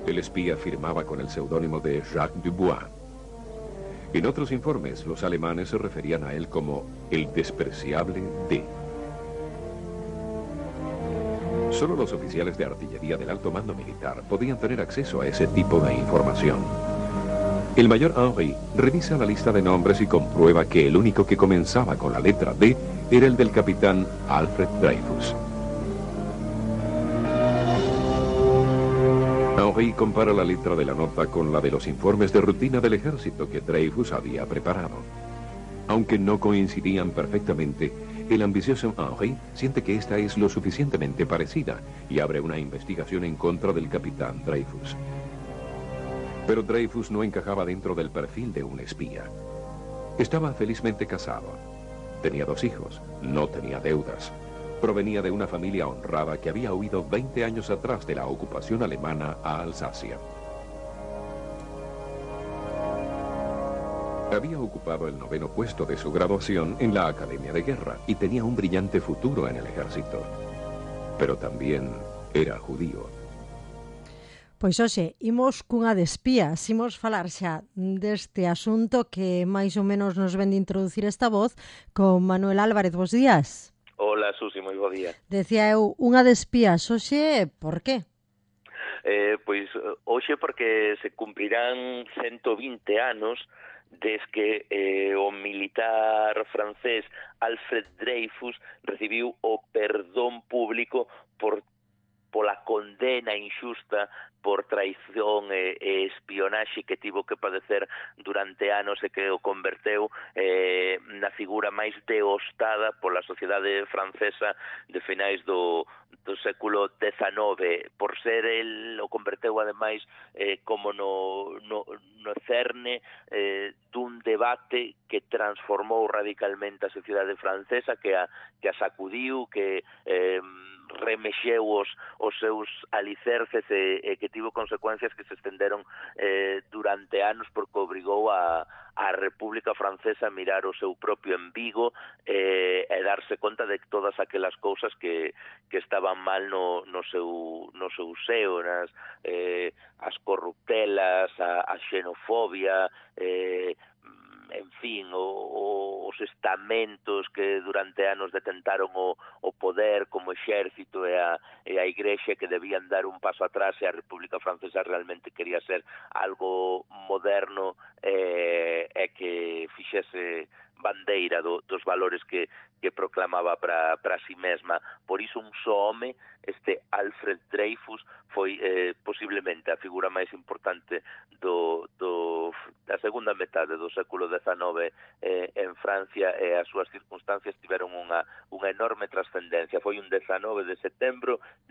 El espía firmaba con el seudónimo de Jacques Dubois. En otros informes, los alemanes se referían a él como el despreciable D. Solo los oficiales de artillería del alto mando militar podían tener acceso a ese tipo de información. El mayor Henry revisa la lista de nombres y comprueba que el único que comenzaba con la letra D era el del capitán Alfred Dreyfus. Henry compara la letra de la nota con la de los informes de rutina del ejército que Dreyfus había preparado. Aunque no coincidían perfectamente, el ambicioso Henry siente que esta es lo suficientemente parecida y abre una investigación en contra del capitán Dreyfus. Pero Dreyfus no encajaba dentro del perfil de un espía. Estaba felizmente casado. Tenía 2 hijos, no tenía deudas. Provenía de una familia honrada que había huido 20 años atrás de la ocupación alemana a Alsacia. Había ocupado el 9º puesto de su graduación en la Academia de Guerra y tenía un brillante futuro en el ejército. Pero también era judío. Pois hoxe, imos cunha de espías, imos falar xa deste asunto que máis ou menos nos ven de introducir esta voz con Manuel Álvarez. Bos días. Hola, Susi, moi bo día. Decía eu, unha de espías hoxe, por qué? Pois hoxe porque se cumprirán 120 anos desde que o militar francés Alfred Dreyfus recibiu o perdón público pola condena injusta por traición e espionaxe que tivo que padecer durante anos e que o converteu na figura máis deostada pola sociedade francesa de finais do século XIX. Por ser el, o converteu ademais como no cerne dun debate que transformou radicalmente a sociedade francesa, que a sacudiu, que remexeu os seus alicerces e que tivo consecuencias que se estenderon durante anos, porque obrigou a República Francesa a mirar o seu propio embigo e darse conta de todas aquelas cousas que estaban mal no seu seo, as corruptelas, a xenofobia, en fin, os estamentos que durante anos detentaron o poder como exército e a Igrexa, que debían dar un paso atrás e a República Francesa realmente quería ser algo moderno e que fixese bandeira dos valores que proclamaba para si mesma. Por iso un só home, este Alfred Dreyfus, foi posiblemente a figura máis importante da segunda metade do século XIX en Francia, e as súas circunstancias tiveron unha enorme trascendencia. Foi un 19 de setembro de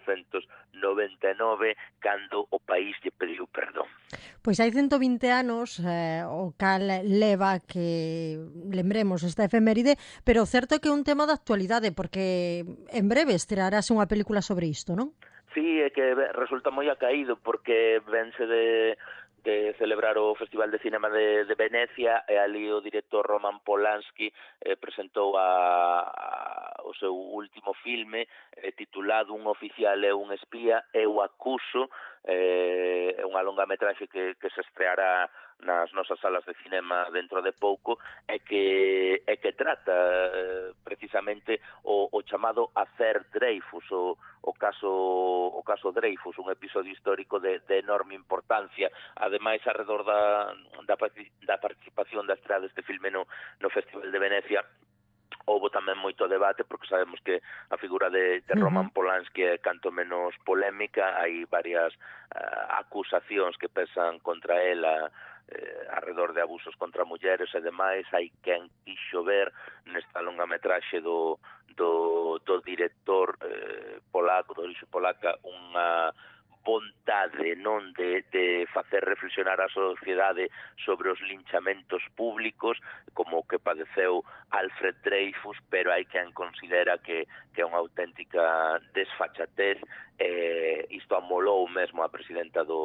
1899 cando o país lle pediu perdón. Pois hai 120 anos o cal leva que lembremos esta efeméride, pero certo é que é un tema de actualidade, porque en breve estrearase unha película sobre isto, non? Sí, é que resulta moi acaído, porque vense de celebrar o Festival de Cinema de Venecia, e ali o director Roman Polanski presentou o seu último filme titulado Un oficial e un espía, Eu acuso, unha longametraxe que se estreará nas nosas salas de cinema dentro de pouco, e que trata precisamente o chamado Affair Dreyfus, o caso Dreyfus, un episodio histórico de enorme importancia. Ademais, alrededor da participación da estrada deste filme no Festival de Venecia, houve tamén moito debate, porque sabemos que a figura de Roman Polanski é canto menos polémica. Hai varias acusacións que pesan contra el alrededor de abusos contra mulleres e demais. Hai quen quixo ver nesta longametraxe do director polaco, de orixe polaca, unha vontade non de facer reflexionar a sociedade sobre os linchamentos públicos como que padeceu Alfred Dreyfus, pero hai quen considera que é unha auténtica desfachatez. Isto amolou mesmo a presidenta do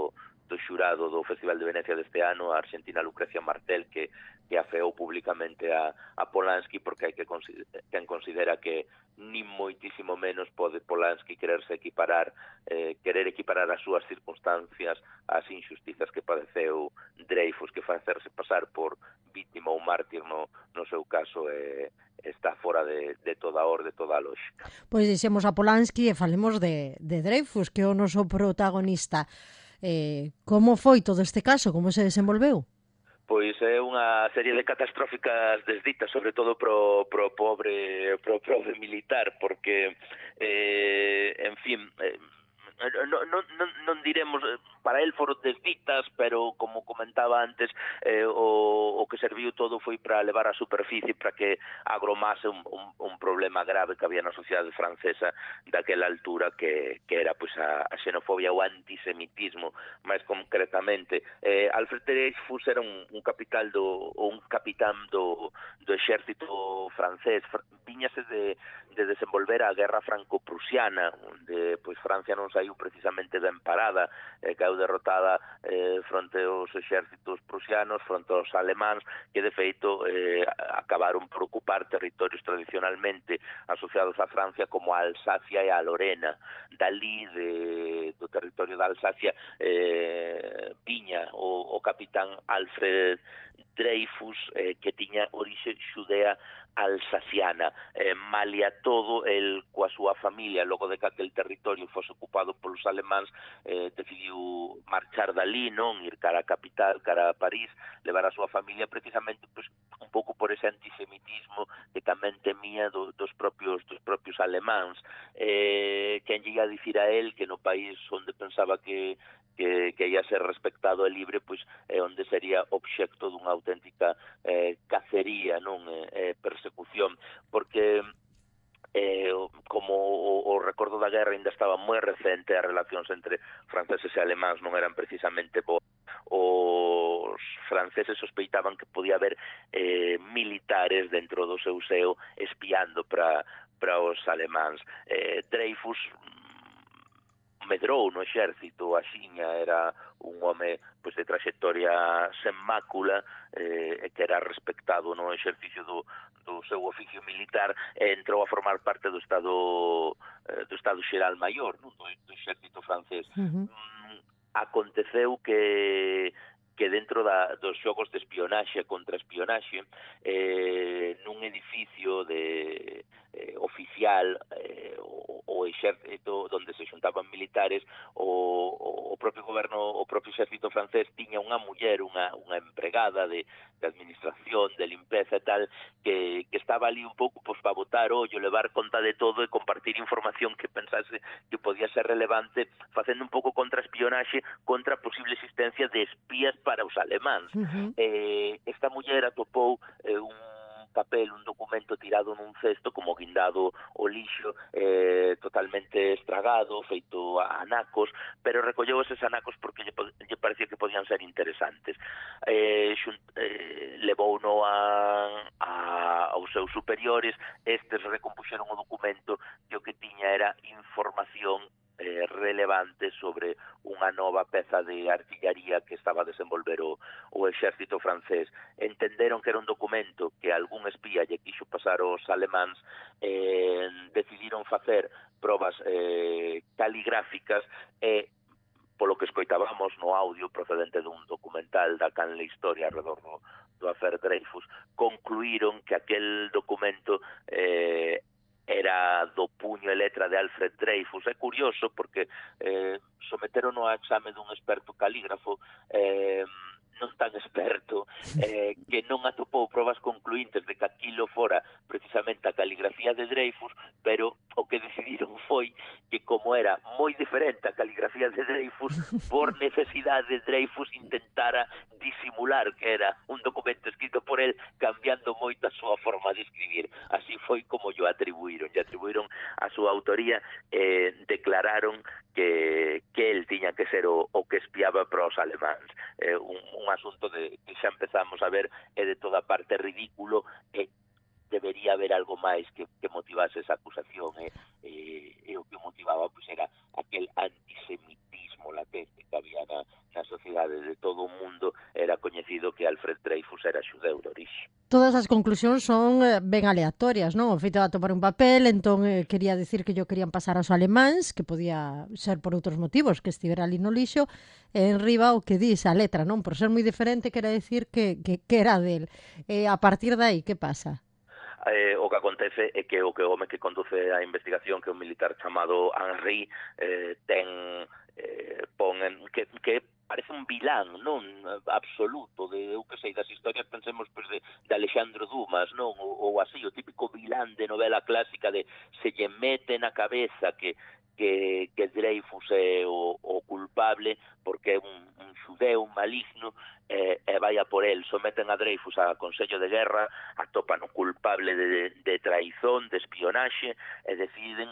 do xurado do Festival de Venecia deste ano, a argentina Lucrecia Martel, que afeou públicamente a Polanski, porque hai quen considera que nin moitísimo menos pode Polanski querer equiparar as súas circunstancias ás injustizas que padeceu Dreyfus, que facerse pasar por vítima ou mártir no seu caso está fora de toda a orde, de toda a lógica. Pois dixemos a Polanski e falemos de Dreyfus, que é o noso protagonista. Como foi todo este caso? Como se desenvolveu? Pois é unha serie de catastróficas desditas, sobre todo pro pobre militar, porque, en fin, non diremos, para el foron desditas, pero como comentaba antes, o que serviu todo foi para levar a superficie para que agromase un problema grave que había na sociedade francesa daquela altura, que era pois a xenofobia, o antisemitismo, máis concretamente. Alfred Dreyfus era un capitán do exército francés. Viñase de desenvolver a guerra franco-prusiana, onde pois Francia non saiu precisamente ben parada, caeu derrotada fronte aos exércitos prusianos, fronte aos alemáns, que de feito acabaron por ocupar territorios tradicionalmente asociados a Francia, como a Alsacia e a Lorena. Dalí, do territorio da Alsacia, viña o capitán Alfred Dreyfus, que tiña orixe xudea alsaciana. Malia todo, el coa súa familia, logo de que aquel territorio fose ocupado polos alemáns, decidiu marchar dali, non ir cara a capital, cara a París, levar a súa familia precisamente pois, un pouco por ese antisemitismo que tamén temía dos propios alemáns, que ia dicir a él que no país onde pensaba que ia ser respectado e libre, pois é onde sería obxecto dunha auténtica cacería, non persecución, porque como o recordo da guerra ainda estaba moi recente, as relacións entre franceses e alemáns non eran precisamente boas. Os franceses sospeitaban que podía haber militares dentro do seu seo espiando para os alemáns. Dreyfus medrou no exército, axiña era un home pois de trayectoria sen mácula, que era respectado no exercicio do seu oficio militar, e entrou a formar parte do Estado Xeral Maior, non? do exército francés. Aconteceu que dentro dos xogos de espionaxe e contraespionaxe, nun edificio oficial, o exército onde se xuntaban militares, o propio goberno, o propio exército francés tiña unha muller, unha empregada de administración, de limpeza e tal, que estaba ali un pouco para botar ollo, levar conta de todo e compartir información que pensase que podía ser relevante, facendo un pouco contraespionaxe contra a posible existencia de espías para os alemáns. Esta muller atopou un documento tirado nun cesto, como guindado o lixo, totalmente estragado, feito a anacos, pero recolleu eses anacos porque lle parecía que podían ser interesantes. Levouno aos seus superiores, estes recompuxeron o documento, e o que tiña era información relevante sobre unha nova peza de artillaría que estaba a desenvolver o exército francés. Entenderon que era un documento que algún espía lle quixo pasar aos alemáns, decidiron facer probas caligráficas e, polo que escoitábamos no audio procedente dun documental da canle Historia alrededor do afer Dreyfus, concluíron que aquel documento era do puño e letra de Alfred Dreyfus. É curioso porque someteron ao exame dun experto calígrafo, non tan experto, que non atopou probas concluíntes de que aquilo fora precisamente a caligrafía de Dreyfus, pero o que decidiron foi que, como era moi diferente a caligrafía de Dreyfus, por necesidade Dreyfus intentara disimular que era un documento escrito por él, cambiando moito a súa forma de escribir. Así foi como lle atribuíron a súa autoría, declararon que él tiña que ser o que espiaba para os alemáns. Un asunto que xa empezamos a ver é de toda parte ridículo, e debería haber algo máis que motivase esa acusación, e o que motivaba pois era aquel antisemitismo latente que había na sociedade publicidade de todo o mundo era coñecido que Alfred Dreyfus era xudeu de orixe. Todas as conclusións son ben aleatorias, non? O feito de tomar un papel, entón quería dicir que yo querían pasar aos alemáns, que podía ser por outros motivos, que estivera ali no lixo, e en riba o que dis a letra, non? Por ser moi diferente, quera dicir que era del. A partir de aí, que pasa? O que acontece é que o home que conduce a investigación, que é un militar chamado Henri, pon que parece un vilán, non absoluto, de eu que sei, das historias, pensemos pues, de Alexandre Dumas, non? Ou así, o típico vilán de novela clásica de se lle mete na cabeza que Dreyfus é o culpable porque é un xudeu maligno, e vai a por el, someten a Dreyfus a Consello de Guerra, atopan o culpable de traizón, de espionaxe, e deciden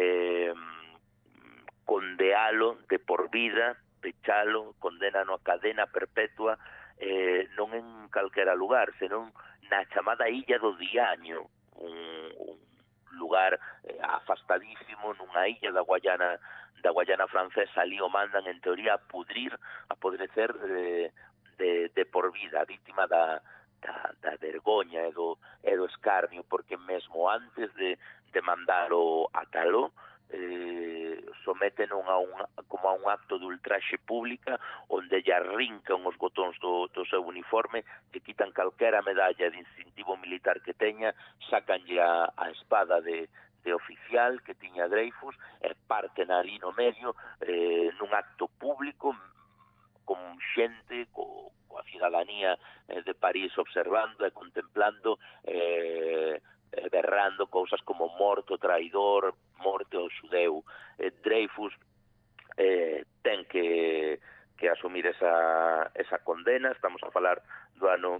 condealo de por vida, pechalo, condenano a cadena perpetua, non en calquera lugar, senón na chamada Illa do Diaño, un lugar afastadísimo nunha illa da Guayana francesa. Ali o mandan en teoría a podrecer de por vida, vítima da vergoña e do escarnio, porque mesmo antes de mandalo a talo, someten como a un acto de ultraxe pública onde lle arrincan os botóns do seu uniforme, lle quitan calquera medalla de instintivo militar que teña, sacanlle a espada de oficial que tiña Dreyfus e parten ali no medio nun acto público con xente, coa cidadanía de París observando e contemplando, berrando cousas como morto traidor, morte ao xudeu. Dreyfus ten que asumir esa condena. Estamos a falar do ano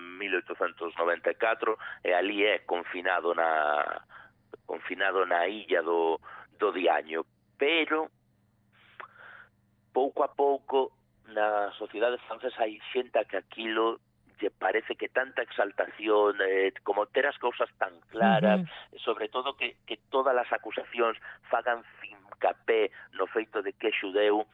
1894, e ali é confinado na illa do Diaño. Pero pouco a pouco na sociedade francesa hai xente a que aquilo lle parece que tanta exaltación, como ter as cousas tan claras, sobre todo que todas as acusacións fagan fincapé no feito de que é xudeu,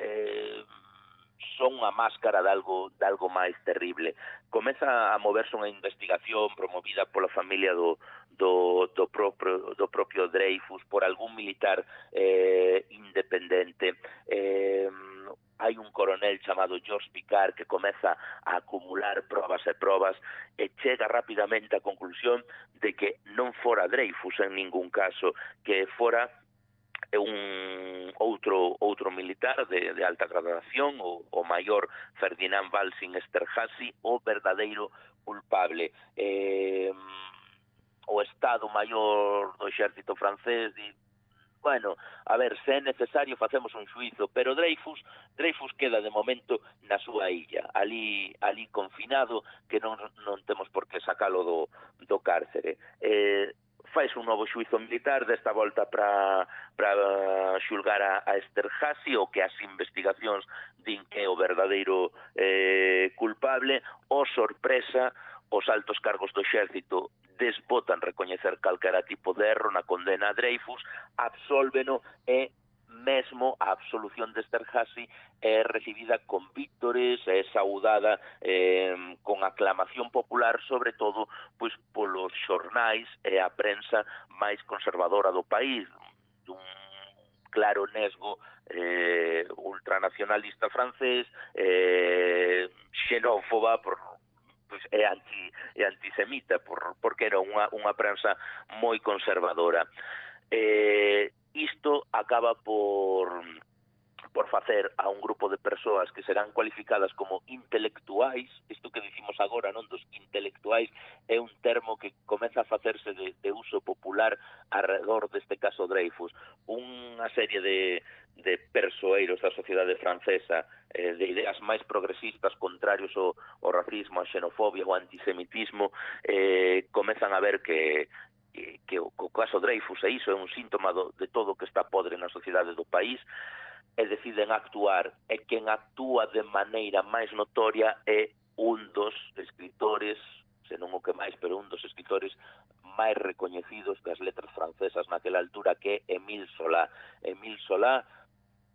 son unha máscara de algo máis terrible. Comeza a moverse unha investigación promovida pola familia do propio Dreyfus, por algún militar independente. Hai un coronel chamado Georges Picard que comeza a acumular probas e probas e chega rapidamente á conclusión de que non fora Dreyfus en ningún caso, que fora un outro militar de alta gradación, o maior Ferdinand Walsin Esterhazy, o verdadeiro culpable. O Estado Maior do Exército francés di, bueno, a ver, se é necesario facemos un xuizo, pero Dreyfus queda de momento na súa illa, ali confinado, que non temos por que sacalo do cárcere. Faise un novo xuizo militar, desta volta para xulgar a Esterhazy, o que as investigacións din que é o verdadeiro culpable. O sorpresa, os altos cargos do exército desbotan recoñecer calquera tipo de erro na condena a Dreyfus, absolveno, e mesmo a absolución de Esterhazy é recibida con vítores, é saudada con aclamación popular, sobre todo pois polos xornais e a prensa máis conservadora do país, dun claro nesgo ultranacionalista francés, xenófoba, é antisemita, porque era unha prensa moi conservadora. Isto acaba por facer a un grupo de persoas que serán cualificadas como intelectuais. Isto que dicimos agora, non, dos intelectuais, é un termo que comeza a facerse de uso popular alrededor deste caso Dreyfus. Unha serie de persoeiros da sociedade francesa, de ideas máis progresistas, contrarios ao racismo, a xenofobia, ao antisemitismo, comezan a ver que o caso Dreyfus é iso, é un síntoma de todo o que está podre na sociedade do país, e deciden actuar, e quen actúa de maneira máis notoria é un dos escritores, senón o que máis, pero un dos escritores máis recoñecidos das letras francesas naquela altura, que é Émile Zola. Émile Zola,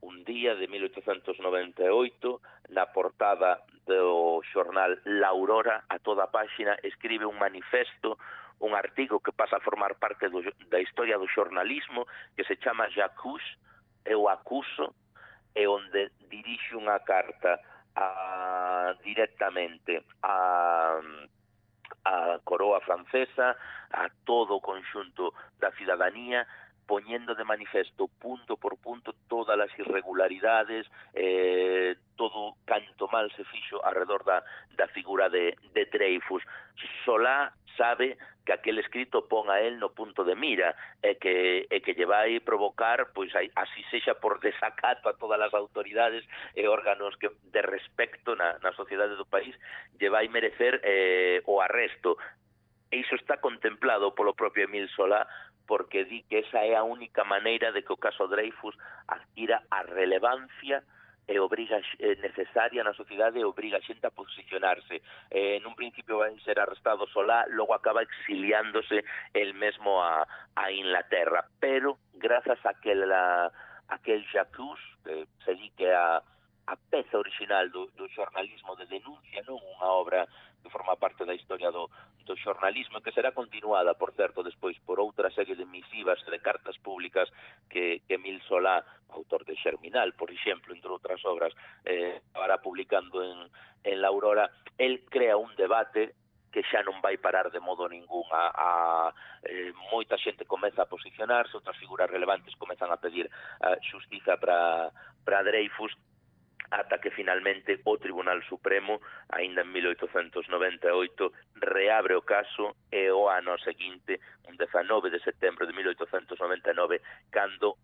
un día de 1898, na portada do xornal La Aurora, a toda páxina, escribe un manifesto, un artigo que pasa a formar parte da historia do xornalismo, que se chama J'accuse, eu acuso, e onde dirixe unha carta directamente a coroa francesa, a todo o conxunto da cidadanía, poñendo de manifesto punto por punto todas as irregularidades, todo canto mal se fixo alrededor da figura de Dreyfus. Solá sabe que aquel escrito pon a él no punto de mira e que lle vai provocar, pois así sexa por desacato a todas as autoridades e órganos de respecto na sociedade do país, lle vai merecer o arresto. E iso está contemplado polo propio Émile Zola, porque di que esa é a única maneira de que o caso Dreyfus adquira a relevancia e obriga necesaria na sociedade e obriga a xente a posicionarse. Nun principio vai ser arrestado Solá, logo acaba exiliándose el mesmo a Inglaterra, pero grazas a aquel J'accuse, que se di que a peza original do xornalismo de denuncia, non unha obra que forma parte da historia do xornalismo, que será continuada, por certo, despois por outra serie de misivas e de cartas públicas que Émile Zola, autor de Xerminal, por exemplo, entre outras obras, acabará publicando en La Aurora. El crea un debate que xa non vai parar de modo ningún. Moita xente comeza a posicionarse, outras figuras relevantes comezan a pedir xustiza para Dreyfus, ata que finalmente o Tribunal Supremo, aínda en 1898, reabre o caso e o ano seguinte, un 19 de setembro de 1899, cando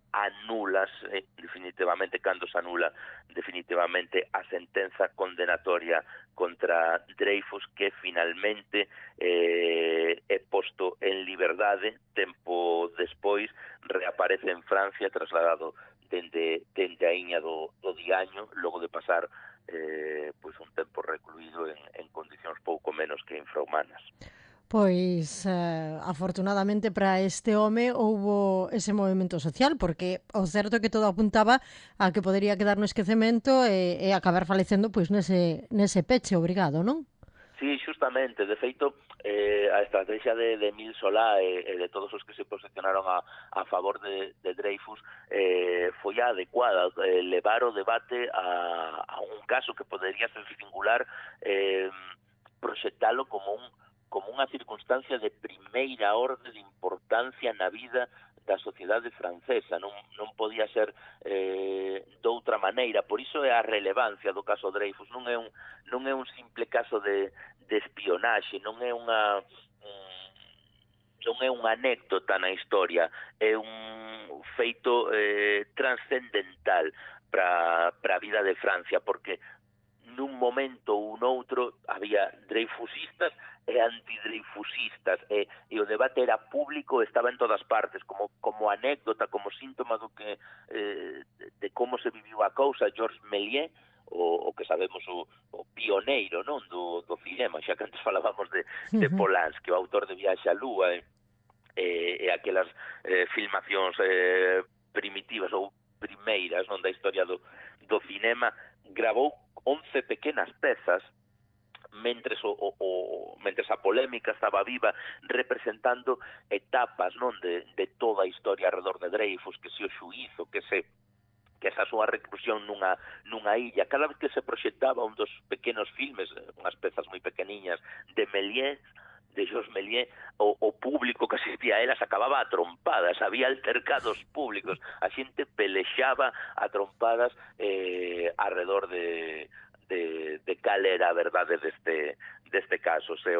se anula definitivamente a sentenza condenatoria contra Dreyfus, que finalmente é posto en liberdade. Tempo despois reaparece en Francia, trasladado dende a Iña do Diaño, logo de pasar pois un tempo recluído en condicións pouco menos que infrahumanas. Pois, afortunadamente para este home houbo ese movimento social, porque o certo é que todo apuntaba a que podería quedar no esquecemento e acabar falecendo pois nese peche obrigado, non? Sí, justamente, de feito, a estrategia de Émile Zola e de todos os que se posicionaron a favor de Dreyfus foi a adecuada, levar o debate a un caso que podería ser singular, proxectalo como unha circunstancia de primeira orde de importancia na vida da sociedade francesa. Non podía ser doutra maneira. Por iso é a relevancia do caso Dreyfus. Non é un simple caso de espionaxe, non é unha anécdota na historia, é un feito trascendental para a vida de Francia, porque nun momento ou noutro había dreyfusistas e antidreyfusistas, e o debate era público, estaba en todas partes, como anécdota, como síntoma de como se viviu a cousa. Georges Méliès, o que sabemos o pioneiro, non, do cinema, xa que antes falábamos de Polanski, o autor de Viaxe á Lúa e aquelas filmacións primitivas ou primeiras, non, da historia do cinema, gravou 11 pequenas pezas mentres a polémica estaba viva, representando etapas, non, de toda a historia alrededor de Dreyfus, que se o xuízo, que esa súa reclusión nunha illa. Cada vez que se proxectaba un dos pequenos filmes, unhas pezas moi pequeniñas de Méliès, de Georges Méliès, o público que asistía a elas acababa a trompadas, había altercados públicos, a xente pelexaba a trompadas alrededor de cal era a verdade deste caso. Se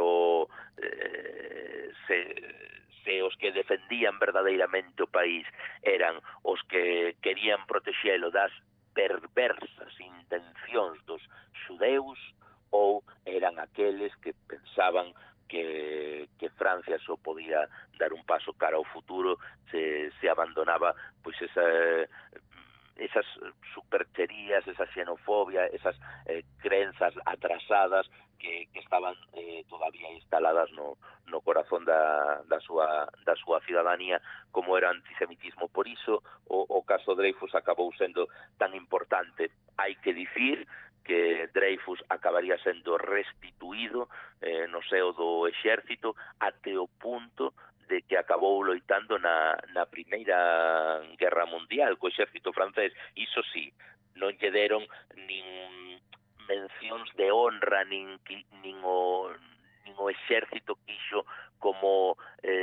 os que defendían verdadeiramente o país eran os que querían protexelo das perversas intencións dos xudeus, ou eran aqueles que pensaban que Francia só podía dar un paso cara ao futuro se abandonaba pois esas supercherías, esa xenofobia, esas crenzas atrasadas que estaban todavía instaladas no corazón da súa cidadanía, como era o antisemitismo. Por iso o caso Dreyfus acabou sendo tan importante. Hai que dicir que Dreyfus acabaría sendo restituído no seo do exército até o punto de que acabou loitando na Primeira Guerra Mundial co exército francés. Iso sí, non lle deron nin mencións de honra, nin o exército quixo como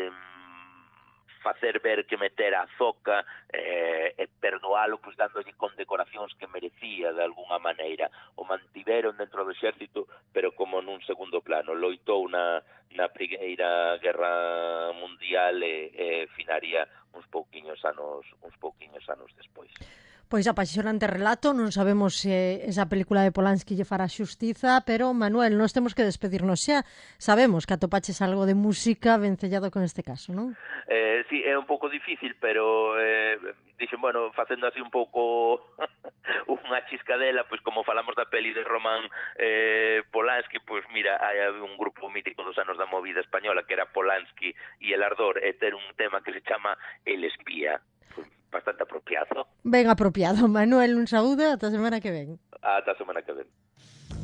facer ver que metera a zoca e perdoalo pois dándolle condecoracións que merecía de alguna maneira. O mantiveron dentro do exército, pero como nun segundo plano. Loitou na Primeira Guerra Mundial e finaría uns pouquiños anos despois. Pois apaixonante relato, non sabemos se esa película de Polanski lle fará xustiza, pero, Manuel, nós temos que despedirnos xa. Sabemos que atopaches algo de música vencellado con este caso, non? Sí, é un pouco difícil, pero dixen, bueno, facendo así un pouco unha chiscadela, pois como falamos da peli de Roman Polanski, pois mira, hai un grupo mítico dos anos da movida española que era Polanski e El Ardor, e ter un tema que se chama El Espía. Bastante apropiado. Ben apropiado, Manuel, un saúdo, ata a semana que ven. Ata a semana que ven.